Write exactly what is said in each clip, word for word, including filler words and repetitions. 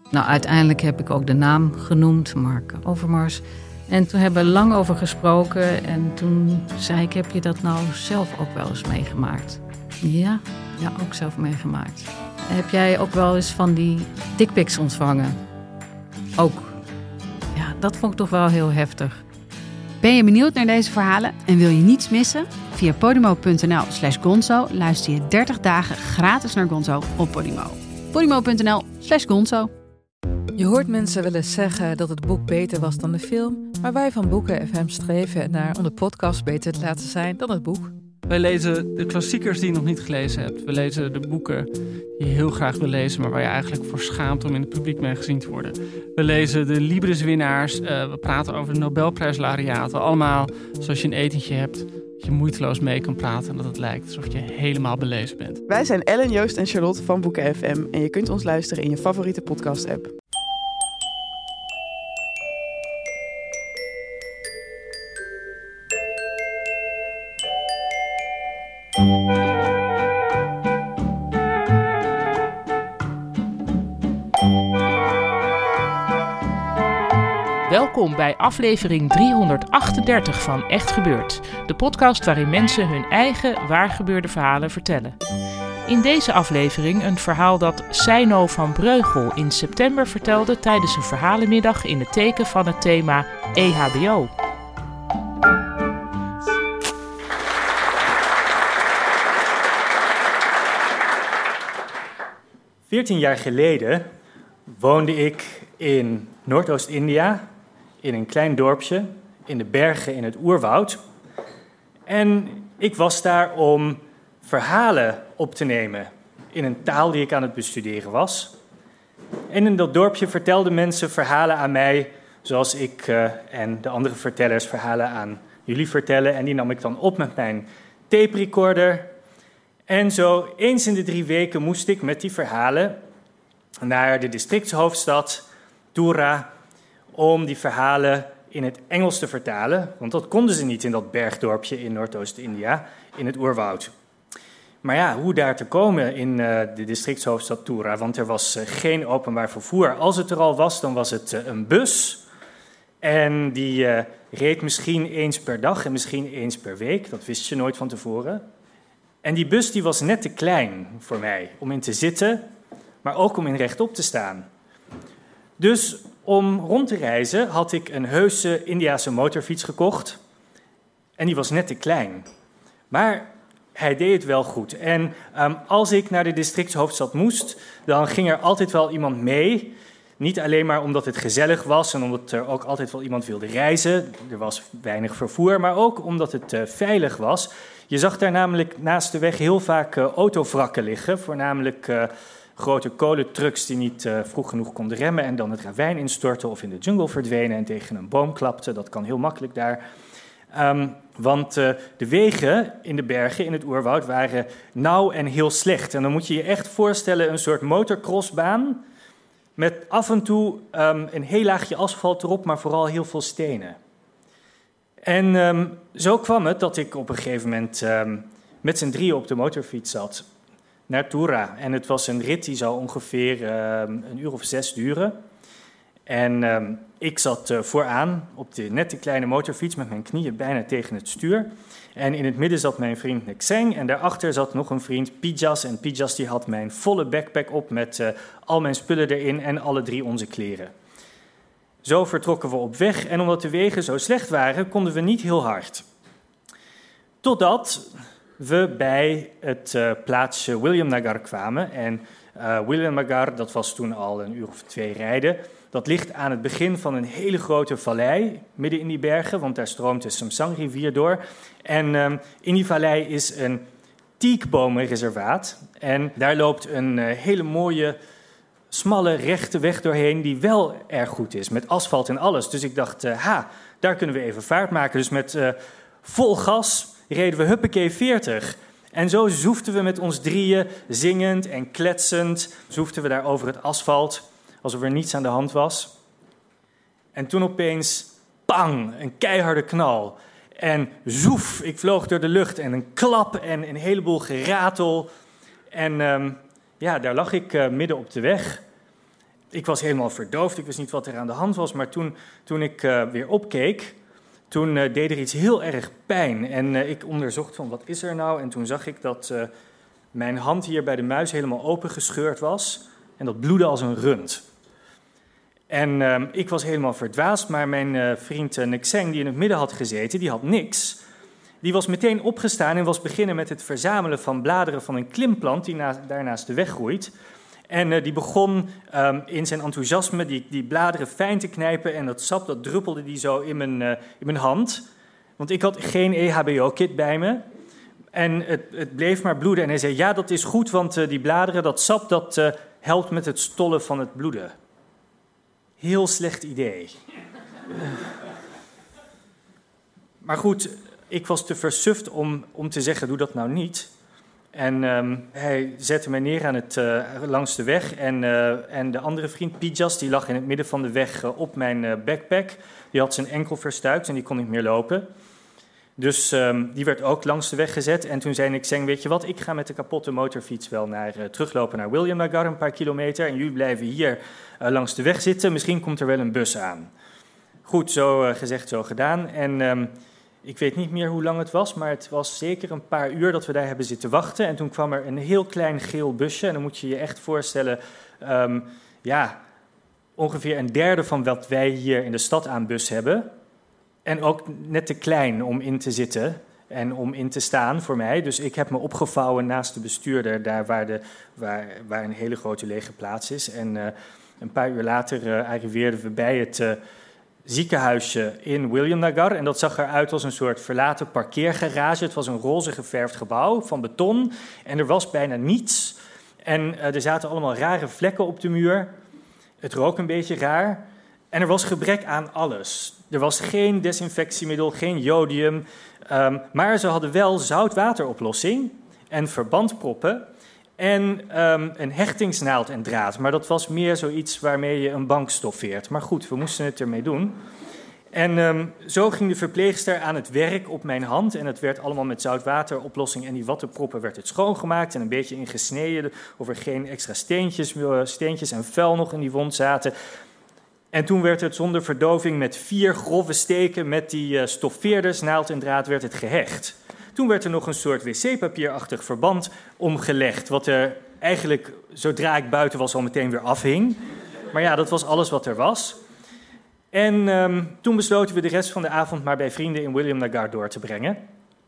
Nou, uiteindelijk heb ik ook de naam genoemd, Mark Overmars. En toen hebben we lang over gesproken. En toen zei ik, heb je dat nou zelf ook wel eens meegemaakt? Ja, ja, ook zelf meegemaakt. Heb jij ook wel eens van die dickpics ontvangen? Ook. Ja, dat vond ik toch wel heel heftig. Ben je benieuwd naar deze verhalen en wil je niets missen? Via podimo.nl slash gonzo luister je dertig dagen gratis naar Gonzo op Podimo. podimo.nl slash gonzo. Je hoort mensen wel eens zeggen dat het boek beter was dan de film, maar wij van Boeken F M streven naar om de podcast beter te laten zijn dan het boek. Wij lezen de klassiekers die je nog niet gelezen hebt. We lezen de boeken die je heel graag wil lezen, maar waar je eigenlijk voor schaamt om in het publiek mee gezien te worden. We lezen de Libris-winnaars. Uh, we praten over de Nobelprijslaureaten. Allemaal zoals je een etentje hebt, dat je moeiteloos mee kan praten en dat het lijkt alsof je helemaal belezen bent. Wij zijn Ellen, Joost en Charlotte van Boeken F M en je kunt ons luisteren in je favoriete podcast-app. Welkom bij aflevering driehonderdachtendertig van Echt Gebeurd. De podcast waarin mensen hun eigen waargebeurde verhalen vertellen. In deze aflevering een verhaal dat Seino van Breugel in september vertelde tijdens een verhalenmiddag in het teken van het thema E H B O. Veertien jaar geleden woonde ik in Noordoost-India, in een klein dorpje, in de bergen in het oerwoud. En ik was daar om verhalen op te nemen in een taal die ik aan het bestuderen was. En in dat dorpje vertelden mensen verhalen aan mij, zoals ik uh, en de andere vertellers verhalen aan jullie vertellen. En die nam ik dan op met mijn tape recorder. En zo eens in de drie weken moest ik met die verhalen naar de districtshoofdstad Tura om die verhalen in het Engels te vertalen. Want dat konden ze niet in dat bergdorpje in Noordoost-India, in het oerwoud. Maar ja, hoe daar te komen in uh, de districtshoofdstad Tura, want er was uh, geen openbaar vervoer. Als het er al was, dan was het uh, een bus. En die uh, reed misschien eens per dag en misschien eens per week. Dat wist je nooit van tevoren. En die bus die was net te klein voor mij om in te zitten, maar ook om in rechtop te staan. Dus om rond te reizen had ik een heuse Indiase motorfiets gekocht. En die was net te klein. Maar hij deed het wel goed. En um, als ik naar de districtshoofdstad moest, dan ging er altijd wel iemand mee. Niet alleen maar omdat het gezellig was en omdat er ook altijd wel iemand wilde reizen. Er was weinig vervoer, maar ook omdat het uh, veilig was. Je zag daar namelijk naast de weg heel vaak uh, autovrakken liggen, voornamelijk uh, grote kolentrucks die niet uh, vroeg genoeg konden remmen en dan het ravijn instortten of in de jungle verdwenen en tegen een boom klapten. Dat kan heel makkelijk daar. Um, want uh, de wegen in de bergen, in het oerwoud, waren nauw en heel slecht. En dan moet je je echt voorstellen een soort motocrossbaan met af en toe um, een heel laagje asfalt erop, maar vooral heel veel stenen. En um, zo kwam het dat ik op een gegeven moment um, met z'n drieën op de motorfiets zat naar Tura. En het was een rit die zou ongeveer um, een uur of zes duren. En um, ik zat uh, vooraan op de nette kleine motorfiets met mijn knieën bijna tegen het stuur. En in het midden zat mijn vriend Nexeng en daarachter zat nog een vriend Pijas. En Pijas die had mijn volle backpack op met uh, al mijn spullen erin en alle drie onze kleren. Zo vertrokken we op weg en omdat de wegen zo slecht waren, konden we niet heel hard. Totdat we bij het uh, plaatsje William Nagar kwamen. En uh, William Nagar, dat was toen al een uur of twee rijden. Dat ligt aan het begin van een hele grote vallei, midden in die bergen, want daar stroomt de Samsang-rivier door. En um, in die vallei is een teakbomenreservaat. En daar loopt een uh, hele mooie, smalle, rechte weg doorheen die wel erg goed is, met asfalt en alles. Dus ik dacht, uh, ha, daar kunnen we even vaart maken. Dus met uh, vol gas reden we huppakee veertig. En zo zoefden we met ons drieën, zingend en kletsend, zoefden we daar over het asfalt, alsof er niets aan de hand was. En toen opeens, pang, een keiharde knal. En zoef, ik vloog door de lucht en een klap en een heleboel geratel. En um, ja, daar lag ik uh, midden op de weg. ik was helemaal verdoofd, ik wist niet wat er aan de hand was. Maar toen, toen ik uh, weer opkeek, toen uh, deed er iets heel erg pijn. En uh, ik onderzocht van, wat is er nou? En toen zag ik dat uh, mijn hand hier bij de muis helemaal opengescheurd was. En dat bloedde als een rund. En uh, ik was helemaal verdwaasd, maar mijn uh, vriend uh, Nexeng, die in het midden had gezeten, die had niks. Die was meteen opgestaan en was beginnen met het verzamelen van bladeren van een klimplant die na, daarnaast de weg groeit. En uh, die begon um, in zijn enthousiasme die, die bladeren fijn te knijpen en dat sap dat druppelde die zo in mijn, uh, in mijn hand. Want ik had geen E H B O-kit bij me. En het, het bleef maar bloeden. En hij zei, ja, dat is goed, want uh, die bladeren, dat sap, dat uh, helpt met het stollen van het bloeden. Heel slecht idee. Uh. Maar goed, ik was te versuft om, om te zeggen, doe dat nou niet. En um, hij zette mij neer aan het, uh, langs de weg. En, uh, en de andere vriend, Pijas, die lag in het midden van de weg uh, op mijn uh, backpack. Die had zijn enkel verstuikt en die kon niet meer lopen. Dus um, die werd ook langs de weg gezet. En toen zei ik, weet je wat, ik ga met de kapotte motorfiets wel naar, uh, teruglopen naar Williamnagar, een paar kilometer. En jullie blijven hier uh, langs de weg zitten. Misschien komt er wel een bus aan. Goed, zo uh, gezegd, zo gedaan. En um, ik weet niet meer hoe lang het was, maar het was zeker een paar uur dat we daar hebben zitten wachten. En toen kwam er een heel klein geel busje. En dan moet je je echt voorstellen, um, ja, ongeveer een derde van wat wij hier in de stad aan bus hebben. En ook net te klein om in te zitten en om in te staan voor mij. Dus ik heb me opgevouwen naast de bestuurder, daar waar, de, waar, waar een hele grote lege plaats is. En uh, een paar uur later uh, arriveerden we bij het uh, ziekenhuisje in Williamnagar. En dat zag eruit als een soort verlaten parkeergarage. Het was een roze geverfd gebouw van beton. En er was bijna niets. En uh, er zaten allemaal rare vlekken op de muur. Het rook een beetje raar. En er was gebrek aan alles. Er was geen desinfectiemiddel, geen jodium. Um, maar ze hadden wel zoutwateroplossing en verbandproppen en um, een hechtingsnaald en draad. Maar dat was meer zoiets waarmee je een bank stoffeert. Maar goed, we moesten het ermee doen. En um, zo ging de verpleegster aan het werk op mijn hand. En het werd allemaal met zoutwateroplossing en die wattenproppen werd het schoongemaakt. En een beetje ingesneden of er geen extra steentjes, steentjes en vuil nog in die wond zaten. En toen werd het zonder verdoving met vier grove steken met die uh, stoffeerders, naald en draad werd het gehecht. Toen werd er nog een soort wc-papierachtig verband omgelegd, wat er eigenlijk, zodra ik buiten was, al meteen weer afhing. Maar ja, dat was alles wat er was. En um, toen besloten we de rest van de avond maar bij vrienden in Williamnagar door te brengen.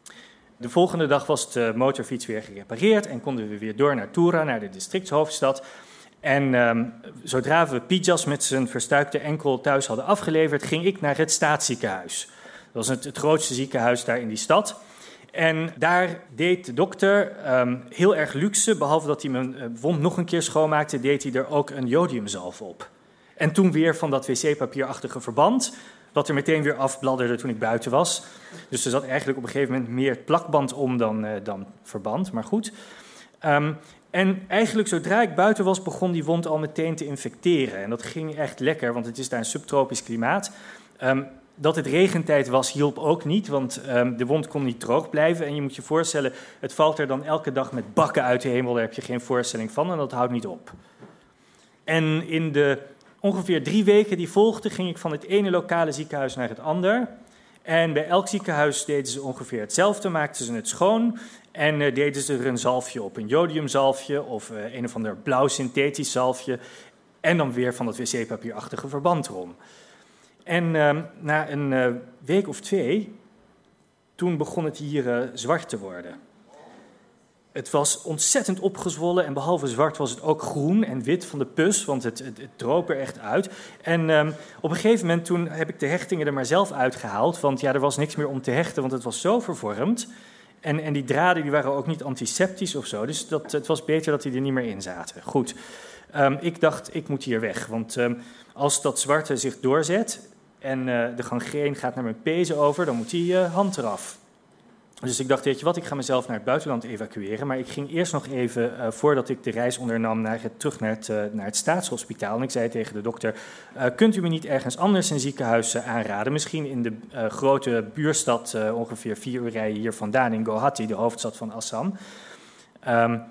De volgende dag was de motorfiets weer gerepareerd en konden we weer door naar Tura, naar de districtshoofdstad. En um, zodra we Pijas met zijn verstuikte enkel thuis hadden afgeleverd, ging ik naar het staatsziekenhuis. Dat was het, het grootste ziekenhuis daar in die stad. En daar deed de dokter um, heel erg luxe, behalve dat hij mijn uh, wond nog een keer schoonmaakte, deed hij er ook een jodiumzalf op. En toen weer van dat wc-papierachtige verband, wat er meteen weer afbladderde toen ik buiten was. Dus er zat eigenlijk op een gegeven moment meer plakband om dan, uh, dan verband, maar goed. Um, En eigenlijk zodra ik buiten was, begon die wond al meteen te infecteren. En dat ging echt lekker, want het is daar een subtropisch klimaat. Um, dat het regentijd was, hielp ook niet, want um, de wond kon niet droog blijven. En je moet je voorstellen, het valt er dan elke dag met bakken uit de hemel. Daar heb je geen voorstelling van en dat houdt niet op. En in de ongeveer drie weken die volgden, ging ik van het ene lokale ziekenhuis naar het ander. En bij elk ziekenhuis deden ze ongeveer hetzelfde, maakten ze het schoon en uh, deden ze er een zalfje op, een jodiumzalfje of uh, een of ander blauw synthetisch zalfje en dan weer van dat wc-papierachtige verband erom. En uh, na een uh, week of twee, toen begon het hier uh, zwart te worden. Het was ontzettend opgezwollen en behalve zwart was het ook groen en wit van de pus, want het, het, het droop er echt uit. En um, op een gegeven moment toen heb ik de hechtingen er maar zelf uitgehaald, want ja, er was niks meer om te hechten, want het was zo vervormd. En, en die draden die waren ook niet antiseptisch of zo, dus dat, het was beter dat die er niet meer in zaten. Goed, um, ik dacht, ik moet hier weg, want um, als dat zwarte zich doorzet en uh, de gangreen gaat naar mijn pezen over, dan moet die uh, hand eraf. Dus ik dacht, weet je wat, ik ga mezelf naar het buitenland evacueren. Maar ik ging eerst nog even, uh, voordat ik de reis ondernam, naar het, terug naar het, uh, naar het staatshospitaal. En ik zei tegen de dokter, uh, kunt u me niet ergens anders een ziekenhuis uh, aanraden? Misschien in de uh, grote buurstad, uh, ongeveer vier uur rijden hier vandaan, in Guwahati, de hoofdstad van Assam. Um,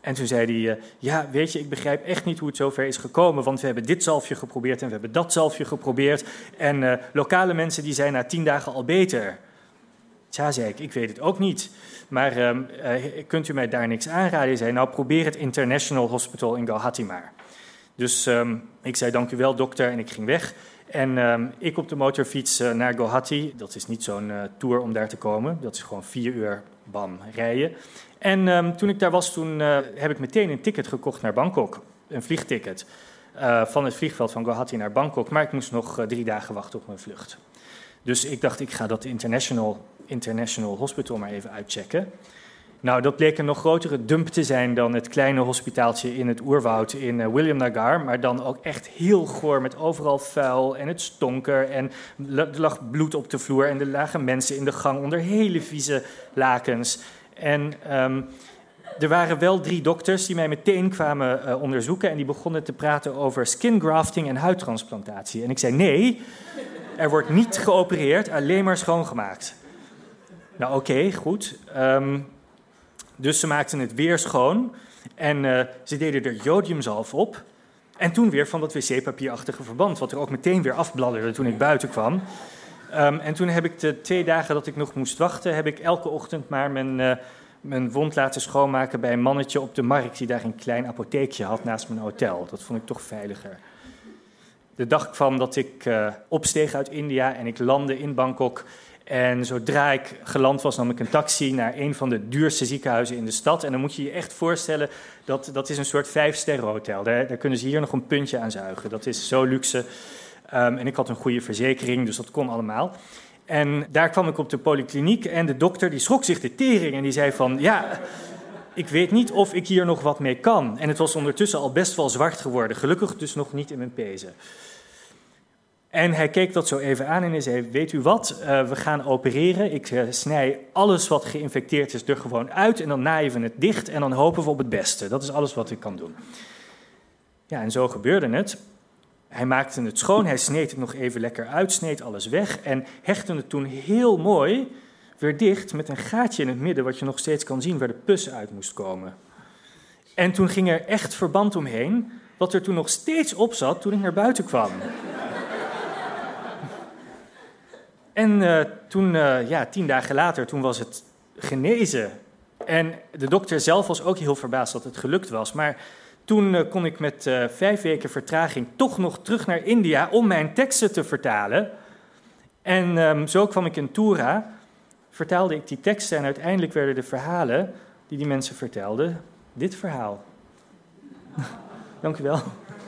En toen zei hij, uh, ja, weet je, ik begrijp echt niet hoe het zover is gekomen, want we hebben dit zalfje geprobeerd en we hebben dat zalfje geprobeerd. En uh, lokale mensen die zijn na tien dagen al beter. Tja, zei ik, ik weet het ook niet. Maar uh, uh, kunt u mij daar niks aanraden? Hij zei, nou, probeer het International Hospital in Guwahati maar. Dus um, ik zei, dank u wel, dokter, en ik ging weg. En um, ik op de motorfiets uh, naar Guwahati. Dat is niet zo'n uh, tour om daar te komen. Dat is gewoon vier uur, bam, rijden. En um, toen ik daar was, toen uh, heb ik meteen een ticket gekocht naar Bangkok. Een vliegticket. Uh, van het vliegveld van Guwahati naar Bangkok. Maar ik moest nog uh, drie dagen wachten op mijn vlucht. Dus ik dacht, ik ga dat International, International Hospital maar even uitchecken. Nou, dat bleek een nog grotere dump te zijn dan het kleine hospitaaltje in het oerwoud in uh, Williamnagar. Maar dan ook echt heel goor met overal vuil en het stonk er. En er lag bloed op de vloer en er lagen mensen in de gang onder hele vieze lakens. En um, er waren wel drie dokters die mij meteen kwamen uh, onderzoeken. En die begonnen te praten over skin grafting en huidtransplantatie. En ik zei, nee, er wordt niet geopereerd, alleen maar schoongemaakt. Nou, oké, okay, goed. Um, dus ze maakten het weer schoon. En uh, ze deden er jodiumzalf op. En toen weer van dat wc-papierachtige verband, wat er ook meteen weer afbladderde toen ik buiten kwam. Um, en toen heb ik de twee dagen dat ik nog moest wachten, heb ik elke ochtend maar mijn, uh, mijn wond laten schoonmaken bij een mannetje op de markt die daar een klein apotheekje had naast mijn hotel. Dat vond ik toch veiliger. De dag kwam dat ik uh, opsteeg uit India en ik landde in Bangkok. En zodra ik geland was, nam ik een taxi naar een van de duurste ziekenhuizen in de stad. En dan moet je je echt voorstellen, dat, dat is een soort vijfsterrenhotel. Daar, daar kunnen ze hier nog een puntje aan zuigen. Dat is zo luxe. Um, en ik had een goede verzekering, dus dat kon allemaal. En daar kwam ik op de polykliniek en de dokter die schrok zich de tering. En die zei van, ja, ik weet niet of ik hier nog wat mee kan. En het was ondertussen al best wel zwart geworden. Gelukkig dus nog niet in mijn pezen. En hij keek dat zo even aan en hij zei, weet u wat, uh, we gaan opereren. Ik uh, snij alles wat geïnfecteerd is er gewoon uit en dan naaien we het dicht en dan hopen we op het beste. Dat is alles wat ik kan doen. Ja, en zo gebeurde het. Hij maakte het schoon, hij sneed het nog even lekker uit, sneed alles weg en hechtte het toen heel mooi weer dicht met een gaatje in het midden wat je nog steeds kan zien waar de pus uit moest komen. En toen ging er echt verband omheen, wat er toen nog steeds op zat toen ik naar buiten kwam. En uh, toen, uh, ja, tien dagen later, toen was het genezen. En de dokter zelf was ook heel verbaasd dat het gelukt was. Maar toen uh, kon ik met uh, vijf weken vertraging toch nog terug naar India om mijn teksten te vertalen. En um, zo kwam ik in Tura, vertaalde ik die teksten en uiteindelijk werden de verhalen die die mensen vertelden dit verhaal. Dank u wel.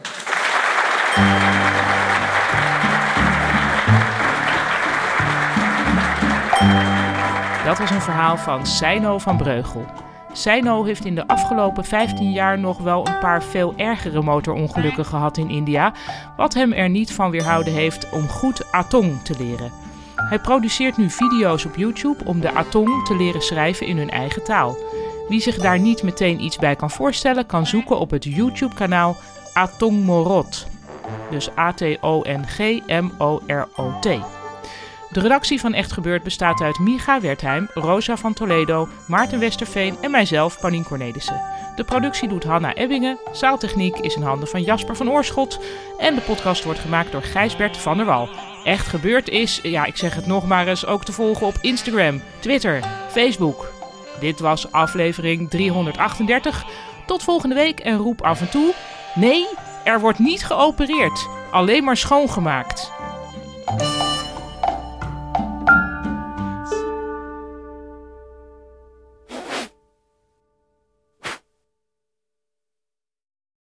Dat was een verhaal van Seino van Breugel. Seino heeft in de afgelopen vijftien jaar nog wel een paar veel ergere motorongelukken gehad in India, wat hem er niet van weerhouden heeft om goed Atong te leren. Hij produceert nu video's op YouTube om de Atong te leren schrijven in hun eigen taal. Wie zich daar niet meteen iets bij kan voorstellen, kan zoeken op het YouTube-kanaal Atong Morot. Dus A T O N G M O R O T. De redactie van Echt Gebeurd bestaat uit Micha Wertheim, Rosa van Toledo, Maarten Westerveen en mijzelf, Paulien Cornelissen. De productie doet Hanna Ebbingen, zaaltechniek is in handen van Jasper van Oorschot en de podcast wordt gemaakt door Gijsbert van der Wal. Echt Gebeurd is, ja ik zeg het nog maar eens, ook te volgen op Instagram, Twitter, Facebook. Dit was aflevering driehonderdachtendertig. Tot volgende week en roep af en toe, nee, er wordt niet geopereerd, alleen maar schoongemaakt.